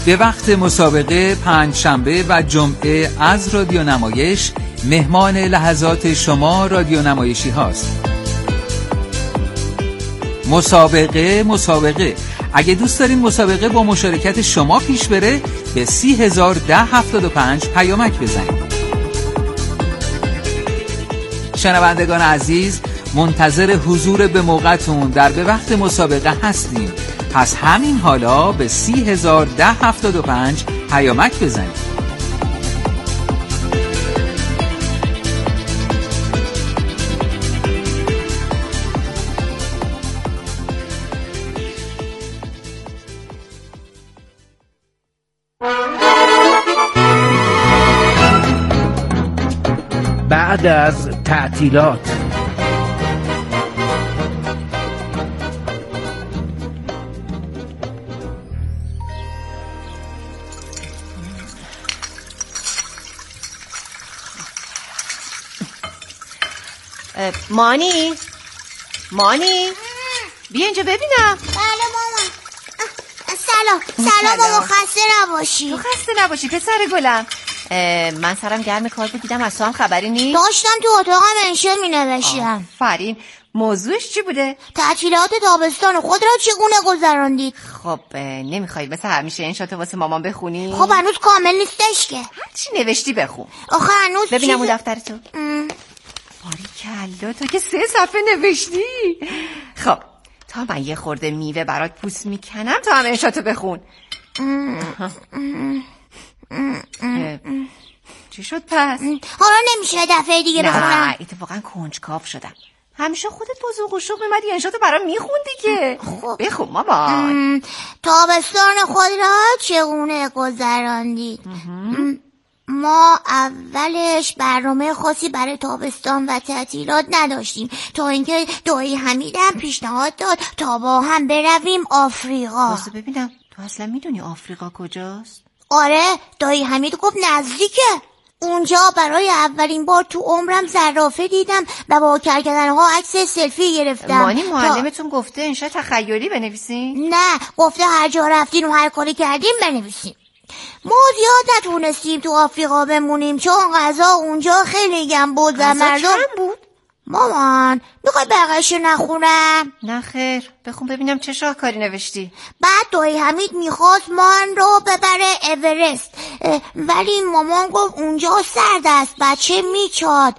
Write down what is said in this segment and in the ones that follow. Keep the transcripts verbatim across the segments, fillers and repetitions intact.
به وقت مسابقه پنج شنبه و جمعه از رادیو نمایش مهمان لحظات شما رادیو نمایشی هاست. مسابقه مسابقه اگه دوست دارین مسابقه با مشارکت شما پیش بره به سی هزار ده هفتاد و پنج پیامک بزنید. شنوندگان عزیز، منتظر حضور به موقعتون در به وقت مسابقه هستیم. پس همین حالا به سی هزار ده هفتاد و پنج پیامک بزنید. بعد از تعطیلات مانی مانی بیا اینجا ببینم. بله مامان. سلام سلام مامان، خسته نباشی. تو خسته نباشی پسر گلم. من سرم گرم کار بود، دیدم از تو هم خبری نیست. داشتم تو اتاقم انشا می نوشتم. آفرین. موضوعش چی بوده؟ تعطیلات تابستان خود را چگونه گذراندید؟ خب نمیخوای مثل همیشه انشاتو واسه مامان بخونی؟ خب هنوز کامل نیستش که. هرچی نوشتی بخون. آخه هنوز ببینم چیز... اون دفتر تو. باریکلا تو که سه صفحه نوشتی. خب تا من یه خورده میوه برات پوست میکنم تا هم انشاتو بخون. چی شد پس؟ حالا نمیشه دفعه دیگه بخونم؟ نه اتفاقا کنجکاو شدم. همیشه خودت با ذوق و شوق میمدی انشاتو برام میخوندی که. خب. بخون مامان. تابستان خود را چگونه گذراندید؟ ما اولش برنامه خاصی برای تابستان و تعطیلات نداشتیم تا اینکه دایی حمیدم پیشنهاد داد تا با هم برویم آفریقا. واسه ببینم تو اصلا میدونی آفریقا کجاست؟ آره دایی حمید گفت نزدیکه. اونجا برای اولین بار تو عمرم زرافه دیدم و با کرکدن‌ها عکس سلفی گرفتم. مانی معلمتون تا... گفته انشا تخیلی بنویسین؟ نه گفته هر جا رفتین و هر کاری کردیم بنویسین. ما زیاد نتونستیم تو آفریقا بمونیم چون غذا اونجا خیلی گم بود و مردم چند بود؟ مامان میخوای بقیه‌شو نخونم؟ نه خیر بخون ببینم چه شاهکاری نوشتی. بعد دایی حمید میخواست من رو ببره اورست، ولی مامان گفت اونجا سرد است بچه میچاد.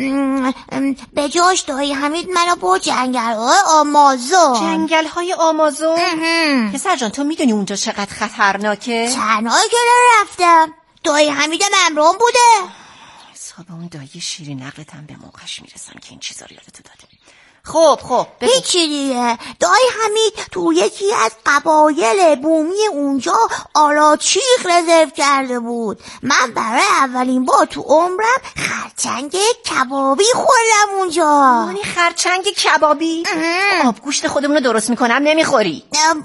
به جاش دایی حمید منو با جنگل های آمازون. جنگل های آمازون؟ پسر جان تو میدونی اونجا چقدر خطرناکه؟ تنهایی که رفتم، دایی حمیدم همراهم بوده. حساب اون دایی شیری نقلتم به موقعش میرسم که این چیزا رو یادتو داده. خب خب هیچی دیگه. دایی حمید تو یکی از قبایل بومی اونجا آلاچیق رزرو کرده بود. من برای اولین بار تو عمرم خرچنگ کبابی خوردم اونجا. مانی خرچنگ کبابی؟ آبگوشت خودمونو درست میکنم نمیخوری؟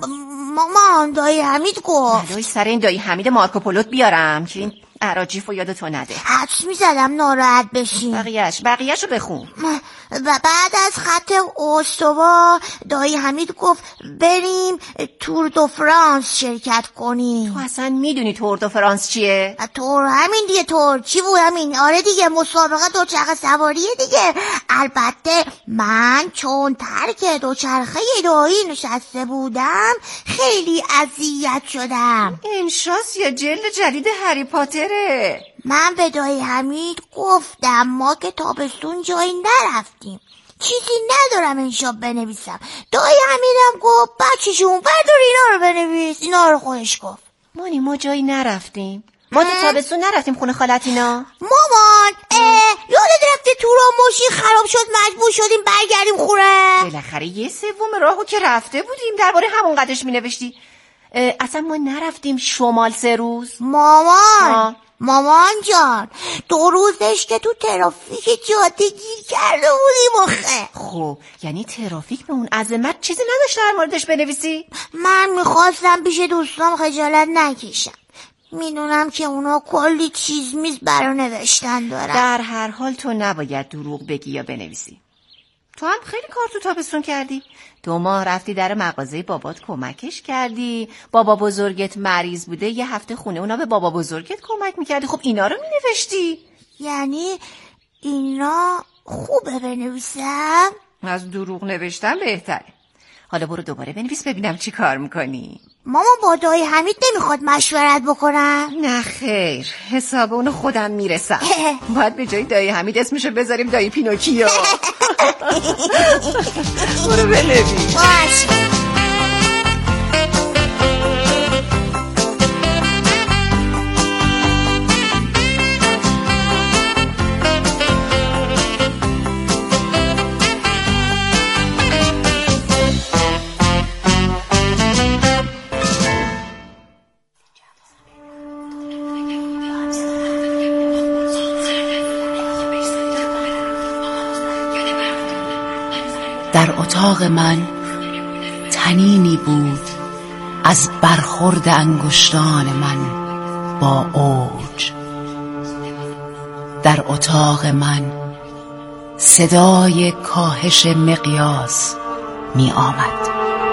مامان دایی حمید گفت دایی سر این دایی حمید مارکوپولوت بیارم که این اراجیفو یادتو نده. حدس میزدم ناراحت بشین. بقیهش بقیهشو بخون. و بعد از خط استوا دایی حمید گفت بریم تور دو فرانس شرکت کنیم. تو اصلا میدونی تور دو فرانس چیه؟ تور همین دیگه. تور چی بود؟ همین. آره دیگه مسابقه دوچرخه سواریه دیگه. البته من چون ترک دوچرخه دایی نشسته بودم خیلی اذیت شدم. انشاس یا جلد جدید هری پاتره. من به دایی حمید گفتم ما که تابستون جایی نرفتیم چیزی ندارم انشا بنویسم. دایی حمیدم گفت بچه جون بردار اینا رو بنویس. اینا رو خودش گفت. مانی ما جایی نرفتیم. ما تو تابستون نرفتیم خونه خالتینا. مامان یادت رفته تو را ماشین خراب شد مجبور شدیم برگردیم خونه. بالاخره یه سوم راهو که رفته بودیم درباره همون قدش می نوشتی. اصلا ما نرفتیم شمال سه روز. مامان آه. مامان جان دو روزش که تو ترافیک جاده گیر کرده بودیم آخه. خب یعنی ترافیک به اون عظمت چیزی نداشت در موردش بنویسی؟ من میخواستم پیش دوستام خجالت نکشم. میدونم که اونا کلی چیز میز برا نوشتن دارن. در هر حال تو نباید دروغ بگی یا بنویسی. تو هم خیلی کار تو تابستون کردی. دو ماه رفتی در مغازه بابات کمکش کردی. بابا بزرگت مریض بوده، یه هفته خونه اونا به بابا بزرگت کمک میکردی. خب اینا رو مینوشتی. یعنی اینا خوبه بنویسم؟ از دروغ نوشتن بهتره. حالا برو دوباره بنویس ببینم چی کار میکنی. ماما با دایی حمید نمیخواد مشورت بکنم؟ نه خیر، حساب اونو خودم میرسم. باید به جای دایی حمید اسمشو بذاریم دایی پینوکیو. برو بنویس. باشه. در اتاق من طنینی بود از برخورد انگشتان من با اوج. در اتاق من صدای کاهش مقیاس می آمد.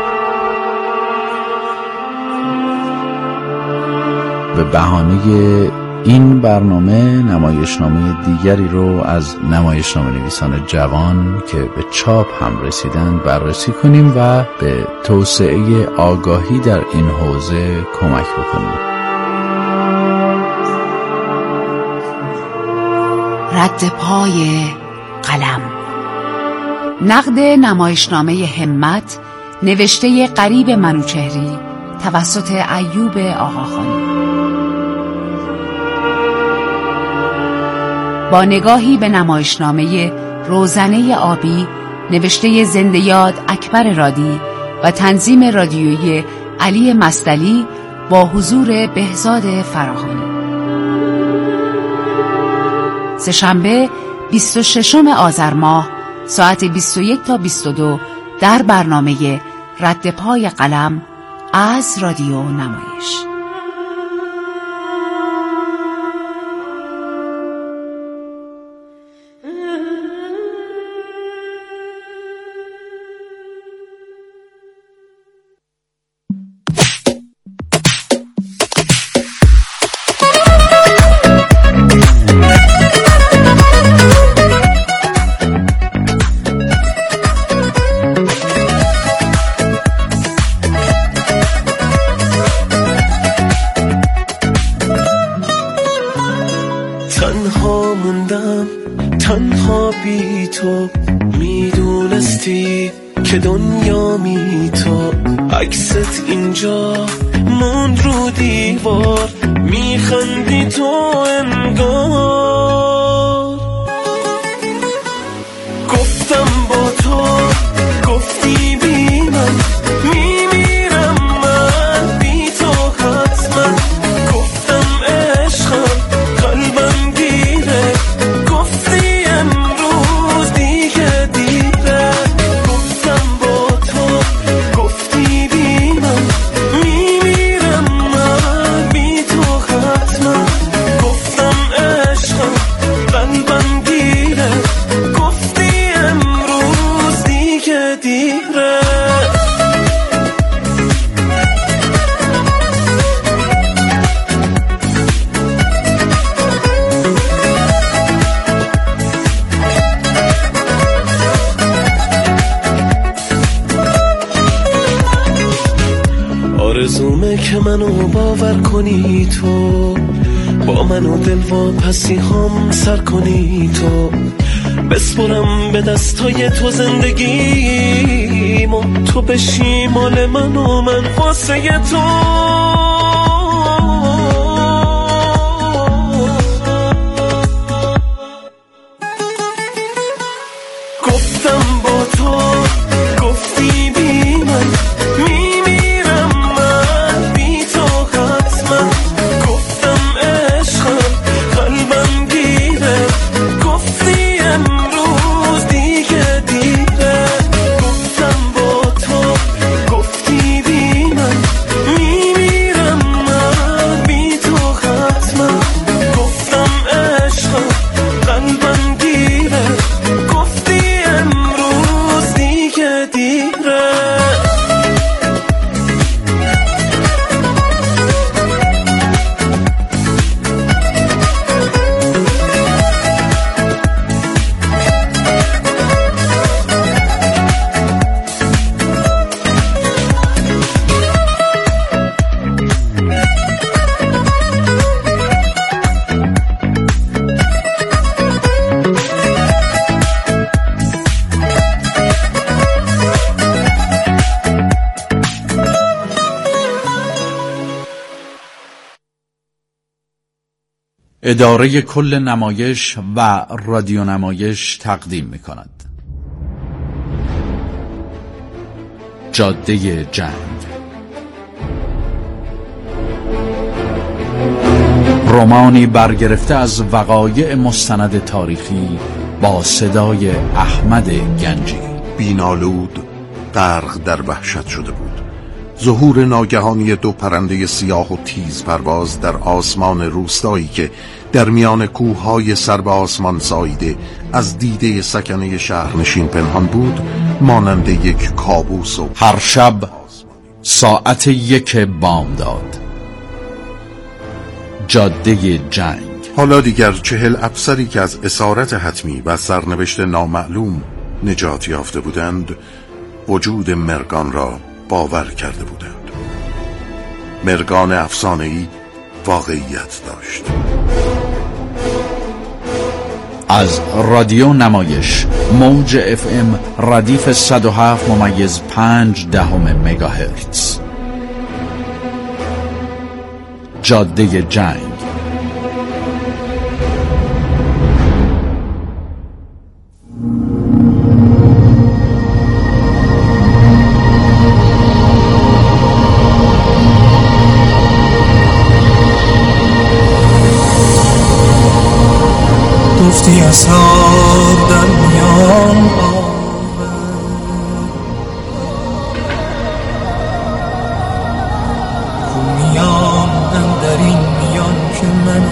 به بهانه این برنامه نمایشنامه دیگری رو از نمایشنامه نویسان جوان که به چاپ هم رسیدند بررسی کنیم و به توسعه آگاهی در این حوزه کمک بکنیم. رد پای قلم. نقد نمایشنامه همت نوشته غریب منوچهری توسط ایوب آقاخانی. با نگاهی به نمایشنامه روزنه آبی نوشته زنده یاد اکبر رادی و تنظیم رادیویی علی مصدلی با حضور بهزاد فراهانی. سه‌شنبه بیست و ششم آذر ماه ساعت بیست و یک تا بیست و دو در برنامه رد پای قلم از رادیو نمایش. تنها موندم، تنها بی تو، میدونستی که دنیا می تو. عکست اینجا موند رو دیوار، میخندی تو انگار. گفتم با تو، گفتی بی من میمیرم من بی تو حتما. گفتم عشقم قلبم گیره، گفتی امروز دیگه دیره. گفتم با تو، گفتی بی من میمیرم من بی تو حتما. گفتم عشقم قلبم گیره، گفتی امروز دیگه دیره. آرزومه که منو باور کنی تو، با منو دل و پسی هم سر کنی تو. بسپرم به دستای تو زندگی، تو بشی مال من و من واسه تو. گفتم با تو، گفتی بی من میمیرم من بی تو حتما. گفتم عشقم قلبم گیره، گفتی امروز دیگه دیره. گفتم با تو، گفتی بی من میمیرم اداره کل نمایش و رادیو نمایش تقدیم می کند. جاده جنگ، رمانی برگرفته از وقایع مستند تاریخی با صدای احمد گنجی. بینالود غرق در وحشت شده بود. ظهور ناگهانی دو پرنده سیاه و تیز پرواز در آسمان روستایی که در میان کوههای سر به آسمان ساییده از دیده سکنه شهرنشین پنهان بود، مانند یک کابوس. و هر شب ساعت یک بامداد، جاده جنگ. حالا دیگر چهل افسری که از اسارت حتمی و سرنوشت نامعلوم نجات یافته بودند، وجود مرگان را باور کرده بودند. مرگان افسانه‌ای واقعیت داشت. از رادیو نمایش موج اف ام ردیف صد و هفت ممیز پنج دهم مگاهرتز، جاده جنگ. گفتی اصحاب در میان میان اندر این میان که من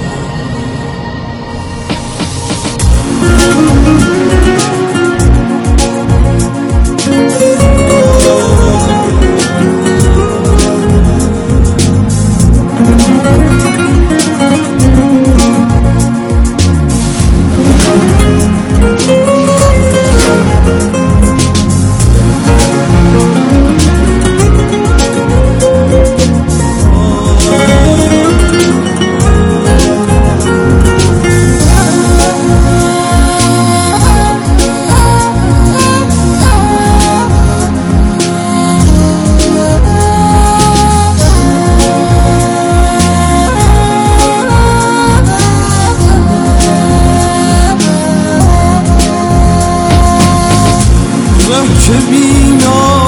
چه بینا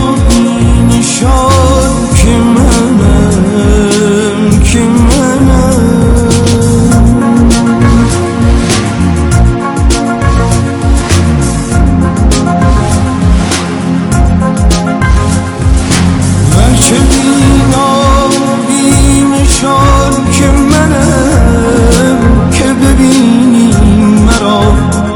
نشان که منم که منم و چه بینا نشان که منم که ببینی مرا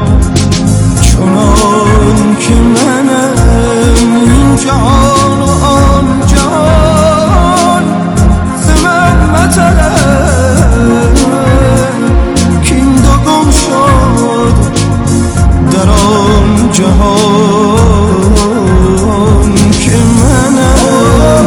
چنان که منم این جهان و آن جهان ز من مطلب که این دو گم شد در آن جهان که منم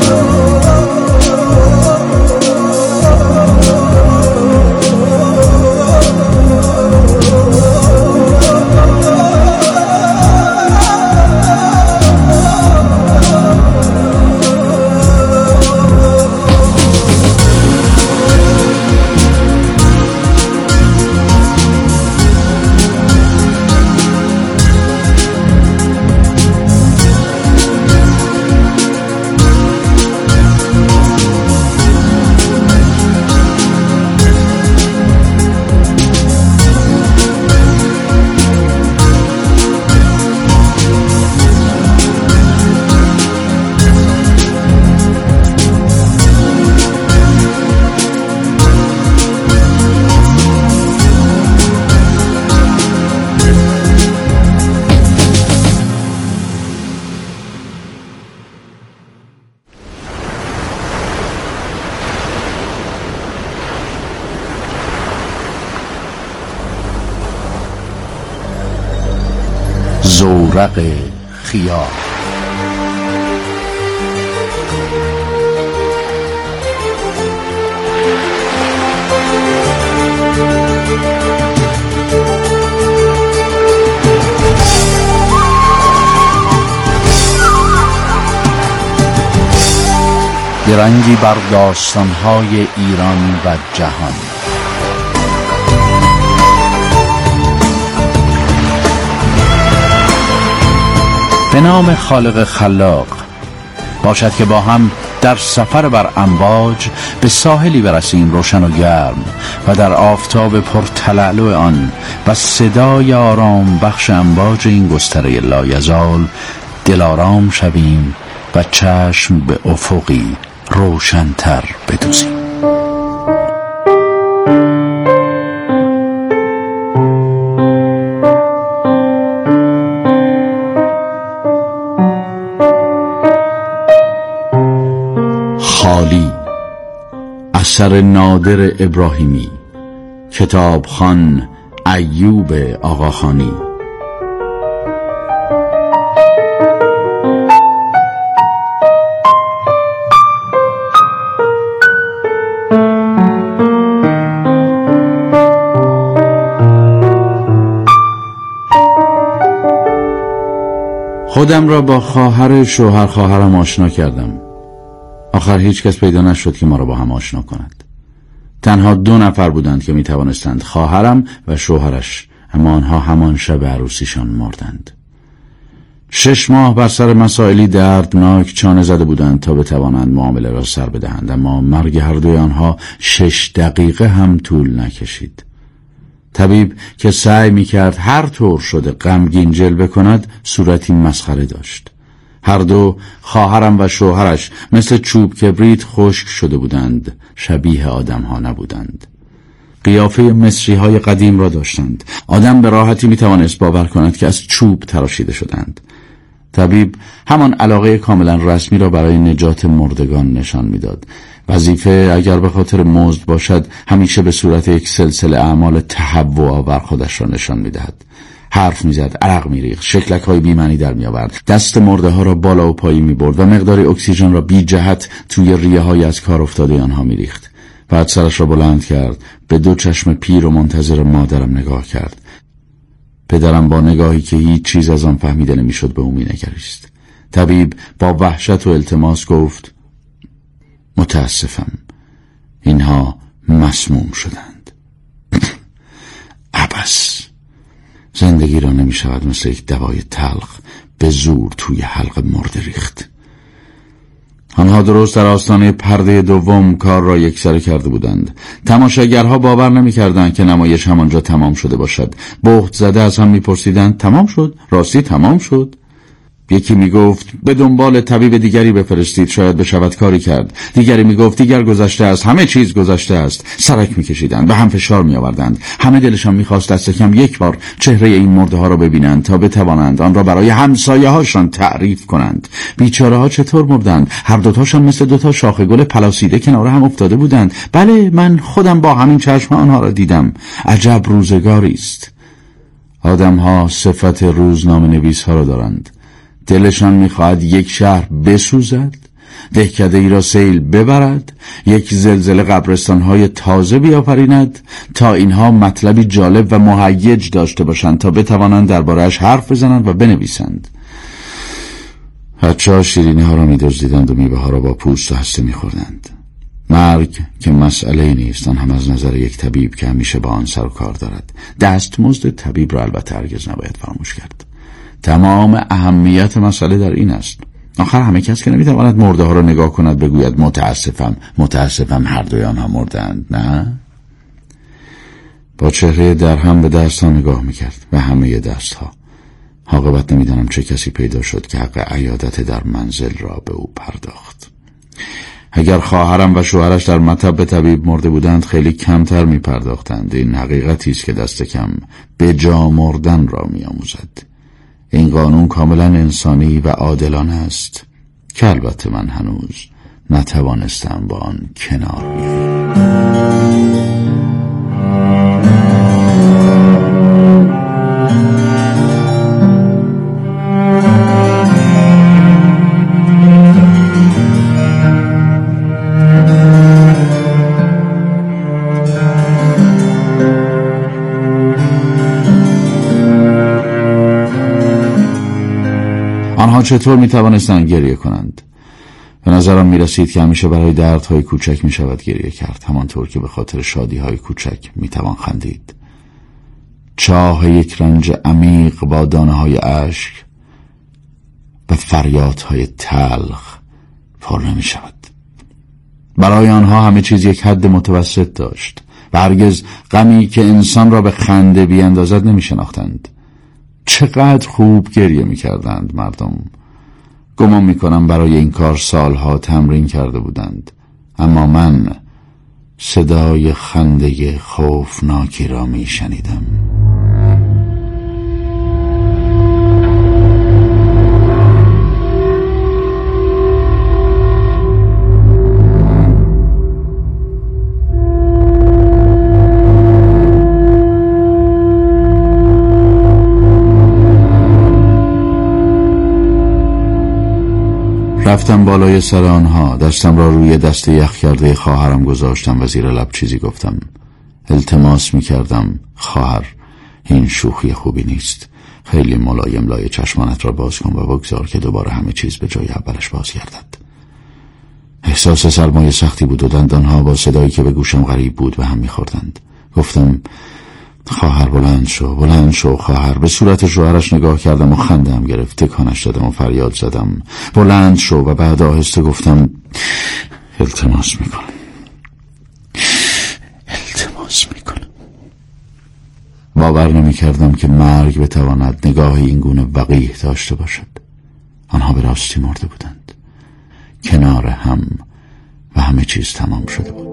زورق خیال. درنگی بر داستان‌های ایران و جهان. به نام خالق خلاق، باشد که با هم در سفر بر امواج به ساحلی برسیم روشن و گرم و در آفتاب پرتلالو آن و صدای آرام بخش امواج این گستره لایزال دلارام شویم و چشم به افقی روشن‌تر بدوزیم. خالی، اثر نادر ابراهیمی، کتابخوان ایوب آقاخانی. خودم را با خواهر شوهر خواهرم آشنا کردم. آخر هیچ کس پیدا نشد که ما را با هم آشنا کند. تنها دو نفر بودند که می توانستند، خواهرم و شوهرش، اما آنها همان شب عروسیشان مردند. شش ماه بر سر مسائلی دردناک چانه زده بودند تا بتوانند معامله را سر بدهند، اما مرگ هر دوی آنها شش دقیقه هم طول نکشید. طبیب که سعی می کرد هر طور شده غمگین جلوه کند صورتی مسخره داشت. هر دو، خواهرم و شوهرش، مثل چوب کبریت خشک شده بودند، شبیه آدم ها نبودند. قیافه مصری های قدیم را داشتند. آدم به راحتی می توانست باور کند که از چوب تراشیده شدند. طبیب همان علاقه کاملا رسمی را برای نجات مردگان نشان میداد. وظیفه اگر به خاطر مزد باشد همیشه به صورت یک سلسله اعمال تهوع آور خودش را نشان میدهد. حرف میزد، عرق میریخت، شکلک های بی‌معنی در میآورد، دست مرده ها را بالا و پایین میبرد و مقداری اکسیژن را بی جهت توی ریه های از کار افتاده آنها میریخت. بعد سرش را بلند کرد، به دو چشم پیر و منتظر مادرم نگاه کرد. پدرم با نگاهی که هیچ چیز از آن فهمیده نمیشد به او مینگریست. طبیب با وحشت و التماس گفت: متاسفم، اینها مسموم شدند. عبس. زندگی را نمی شود مثل یک دوای تلخ به زور توی حلق مرده ریخت. آنها درست در آستانه پرده دوم کار را یکسره کرده بودند. تماشاگرها باور نمی کردند که نمایش همانجا تمام شده باشد. بهت زده از هم می پرسیدند: تمام شد؟ راستی تمام شد؟ یکی می گفت به دنبال طبیب دیگری بفرستید، شاید بشود کاری کرد. دیگری می گفت دیگر گذشته است، همه چیز گذشته است. سرک می کشیدند، به هم فشار می آوردند. همه دلشان می خواست دست کم یک بار چهره این مرده ها را ببینند تا بتوانند آن را برای همسایه هاشان تعریف کنند. بیچاره ها چطور مردند؟ هر دوتاشان مثل دوتا شاخه گل پلاسیده کنار هم افتاده بودند. بله، من خودم با همین چشم آنها را دیدم. عجب روزگاری است. آدم ها صفت روزنامه نویس ها را دارند. دلشان میخواهد یک شهر بسوزد، دهکده ای را سیل ببرد، یک زلزله قبرستانهای تازه بیافریند تا اینها مطلبی جالب و مهیج داشته باشند تا بتوانند درباره‌اش حرف بزنند و بنویسند. بچه‌ها شیرینی ها را می‌دزدیدند و میوه ها را با پوست و هسته می‌خوردند. مرگ که مسئله نیست، آن هم از نظر یک طبیب که همیشه با آن سر و کار دارد. دستمزد طبیب را البته هرگز نباید فراموش کرد. تمام اهمیت مسئله در این است. آخر همه کس که نمیتواند مرده ها را نگاه کند بگوید متاسفم متاسفم هر دوی آنها مردند. نه، با چهره در هم به دست ها نگاه میکرد، به همه دست ها. عاقبت نمیدانم چه کسی پیدا شد که حق عیادت در منزل را به او پرداخت. اگر خواهرم و شوهرش در مطب طبیب مرده بودند خیلی کمتر می پرداختند. این حقیقتی است که دست کم به جا مردن را می آموزد. این قانون کاملا انسانی و عادلانه است که البته من هنوز نتوانستم با آن کنار بیایم. آنها چطور می توانستند گریه کنند؟ به نظرم می رسید که همیشه برای دردهای کوچک می شود گریه کرد، همانطور که به خاطر شادیهای کوچک می توان خندید. چاه یک رنج عمیق با دانه های اشک و فریادهای تلخ پر نمی شود. برای آنها همه چیز یک حد متوسط داشت و هرگز غمی که انسان را به خنده بیاندازد نمی شناختند. چقدر خوب گریه می کردند مردم. گمان می کنم برای این کار سالها تمرین کرده بودند، اما من صدای خنده خوفناکی را می شنیدم. رفتم بالای سر آنها، دستم را روی دست یخ کرده خواهرم گذاشتم و زیر لب چیزی گفتم. التماس می کردم خواهر، این شوخی خوبی نیست. خیلی ملایم لای چشمانت را باز کن و بگذار که دوباره همه چیز به جای اولش بازگردد. احساس سرمای سختی بود و دندانها با صدایی که به گوشم غریب بود به هم می خوردند. گفتم خواهر بلند شو، بلند شو خواهر. به صورت شوهرش نگاه کردم و خندم گرفت. تکانش دادم و فریاد زدم بلند شو و بعد آهسته گفتم التماس میکنم، التماس میکنم. باور نمی کردم که مرگ بتواند نگاهی این گونه وقیح داشته باشد. آنها به راستی مرده بودند، کنار هم، و همه چیز تمام شده بود.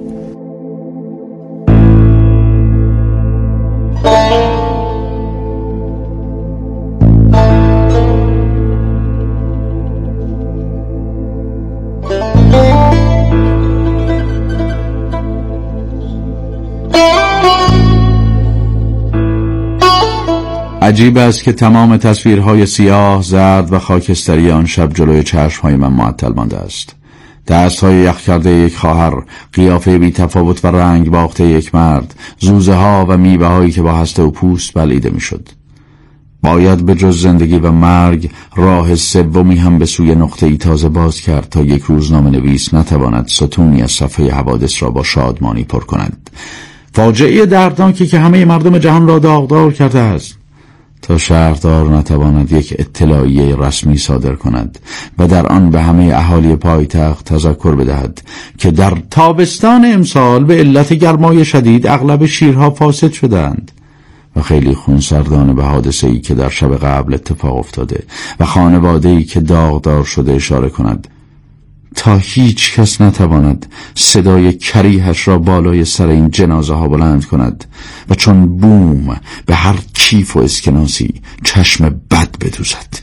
عجیب است که تمام تصویرهای سیاه، زرد و خاکستری آن شب جلوی چشمهای من معطل مانده است. دستهای یخ کرده یک خواهر، قیافه بی تفاوت و رنگ باخته یک مرد، زوزه ها و میوه هایی که با هسته و پوست بلعیده می شد. باید به جز زندگی و مرگ راه سومی هم به سوی نقطه‌ای تازه باز کرد تا یک روزنامه نویس نتواند ستونی از صفحه حوادث را با شادمانی پر کند. فاجعه دردناکی که همه مردم جهان را داغدار کرده است، تا شهردار نتواند یک اطلاعیه رسمی صادر کند و در آن به همه اهالی پایتخت تذکر بدهد که در تابستان امسال به علت گرمای شدید اغلب شیرها فاسد شدند و خیلی خونسردانه به حادثه‌ای که در شب قبل اتفاق افتاده و خانواده‌ای که داغدار شده اشاره کند، تا هیچ کس نتواند صدای کریهش را بالای سر این جنازه ها بلند کند و چون بوم به هر کیف و اسکناسی چشم بد بدوزد.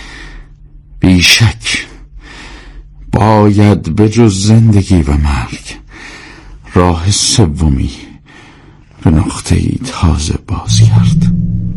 بیشک باید به جز زندگی و مرگ راه سومی به نقطه‌ای تازه باز کرد.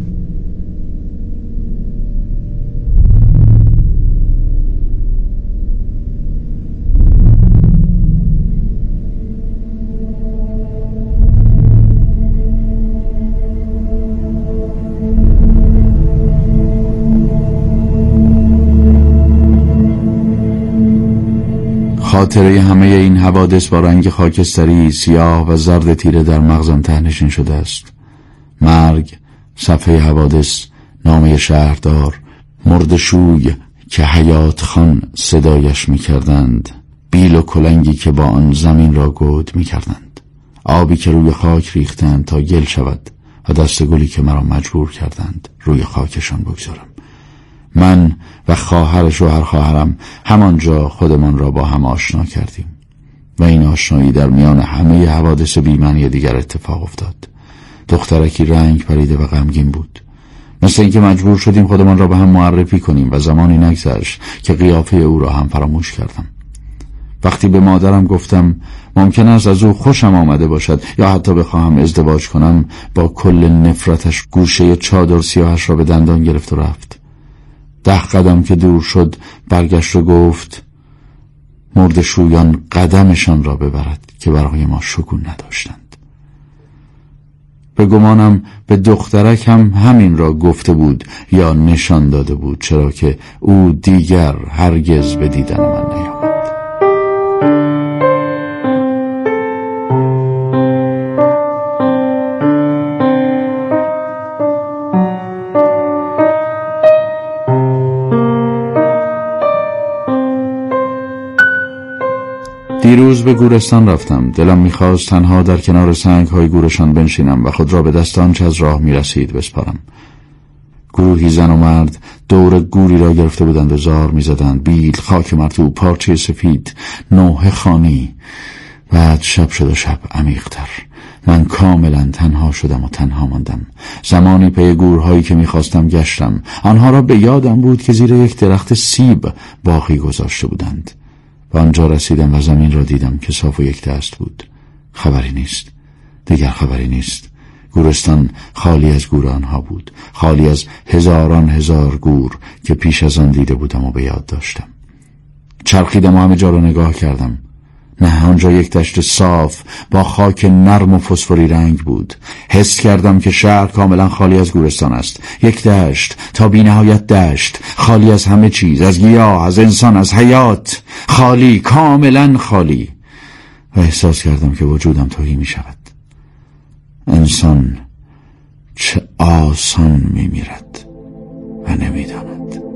خاطره همه این حوادث با رنگ خاکستری، سیاه و زرد تیره در مغزم تهنشین شده است. مرگ، صفحه حوادث، نامه شهردار، مردشوی که حیات خان صدایش می کردند، بیل و کلنگی که با آن زمین را گود می کردند، آبی که روی خاک ریختند تا گل شود و دست گلی که مرا مجبور کردند روی خاکشان بگذارم. من و خواهر شوهر خواهرم همانجا خودمان را با هم آشنا کردیم و این آشنایی در میان همه حوادث بی‌معنی دیگر اتفاق افتاد. دخترکی رنگ پریده و غمگین بود، مثل اینکه مجبور شدیم خودمان را به هم معرفی کنیم و زمانی نگذشت که قیافه او را هم فراموش کردم. وقتی به مادرم گفتم ممکن است از او خوشم آمده باشد یا حتی بخواهم ازدواج کنم، با کل نفرتش گوشه چادر سیاهش را به دندان گرفت و رفت. ده قدم که دور شد برگشت و گفت مردشویان قدمشان را ببرد که برای ما شگون نداشتند. به گمانم به دخترک هم همین را گفته بود یا نشان داده بود، چرا که او دیگر هرگز به دیدن من نیامد. دیروز به گورستان رفتم. دلم میخواست تنها در کنار سنگ های گورشان بنشینم و خود را به دست آنچه از راه میرسید بسپارم. گروهی زن و مرد دور گوری را گرفته بودند و زار میزدند. بیل، خاک مرطوب، پارچه سفید، نوحه خانی. بعد شب شد و شب عمیق‌تر. من کاملا تنها شدم و تنها ماندم. زمانی پی گورهایی که میخواستم گشتم. آنها را به یادم بود که زیر یک درخت سیب باقی گذاشته بودند. به آنجا رسیدم و زمین را دیدم که صاف و یک دست بود. خبری نیست، دیگر خبری نیست. گورستان خالی از گور آنها بود، خالی از هزاران هزار گور که پیش از آن دیده بودم و به یاد داشتم. چرخیدم و همه جا را نگاه کردم. نه، آنجا یک دشت صاف با خاک نرم و فسفوری رنگ بود. حس کردم که شهر کاملا خالی از گورستان است. یک دشت تا بی نهایت دشت، خالی از همه چیز، از گیاه، از انسان، از حیات. خالی، کاملا خالی. و احساس کردم که وجودم تهی می شود. انسان چه آسان می میرد و نمی داند.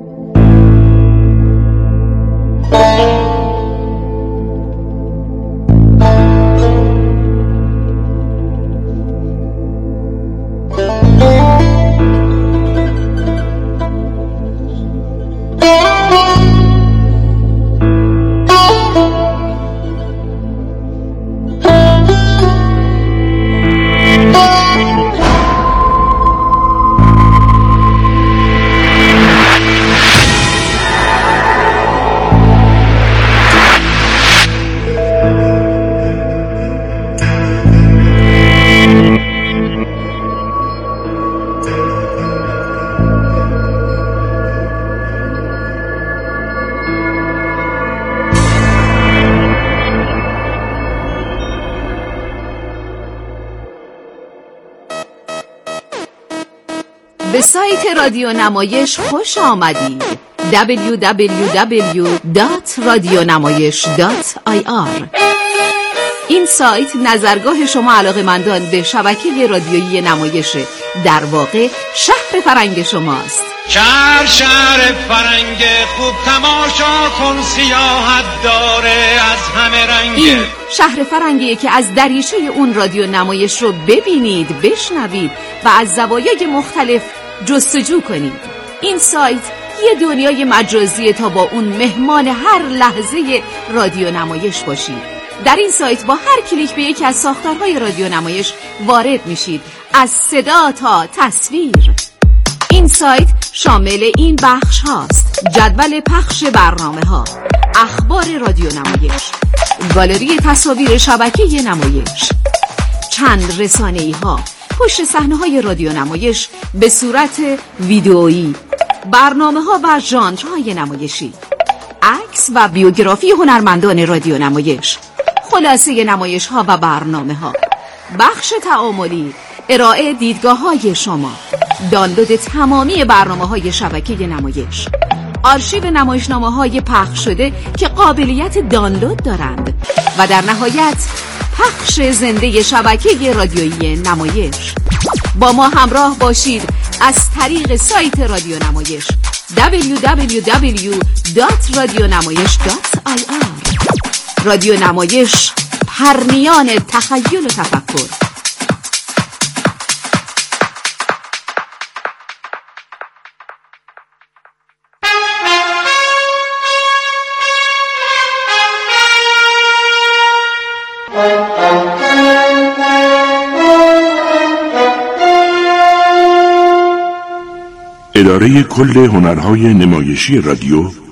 به سایت رادیو نمایش خوش آمدید. دبلیو دبلیو دبلیو دات رادیونمایش دات آی آر. این سایت نظرگاه شما علاقه‌مندان به شبکه رادیویی نمایش، در واقع شهر فرنگ شماست. شهر شهر فرنگ خوب، تماشا کن سیاحت داره از همه رنگ. این شهر فرنگیه که از دریچه اون رادیو نمایش رو ببینید، بشنوید و از زوایای مختلف جستجو کنید. این سایت یه دنیای مجازیه تا با اون مهمان هر لحظه رادیو نمایش باشید. در این سایت با هر کلیک به یکی از ساختارهای رادیو نمایش وارد میشید، از صدا تا تصویر. این سایت شامل این بخش هاست: جدول پخش برنامه ها، اخبار رادیو نمایش، گالری تصاویر شبکه نمایش، چند رسانه‌ای ها، پشت صحنه های رادیو نمایش به صورت ویدئویی، برنامه ها و ژانرهای نمایشی، عکس و بیوگرافی هنرمندان رادیو نمایش، خلاصه نمایش ها و برنامه ها، بخش تعاملی، ارائه دیدگاه های شما، دانلود تمامی برنامه های شبکه نمایش، آرشیو نمایشنامه های پخش شده که قابلیت دانلود دارند و در نهایت پخش زنده شبکه رادیویی نمایش. با ما همراه باشید از طریق سایت رادیو نمایش دبلیو دبلیو دبلیو دات رادیونمایش دات آی آر. رادیو نمایش، پرنیان تخیل و تفکر. اداره کل هنرهای نمایشی رادیو